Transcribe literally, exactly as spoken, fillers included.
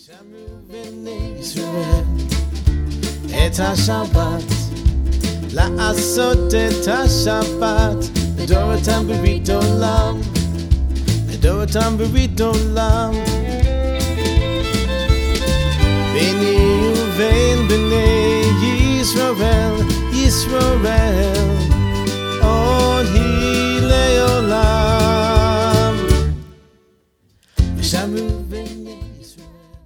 שמרו בני ישראל את השבת, לעשות את השבת, לדור אותם ברית עולם, לדור אותם ברית עולם. ביני ובין בני ישראל, ישראל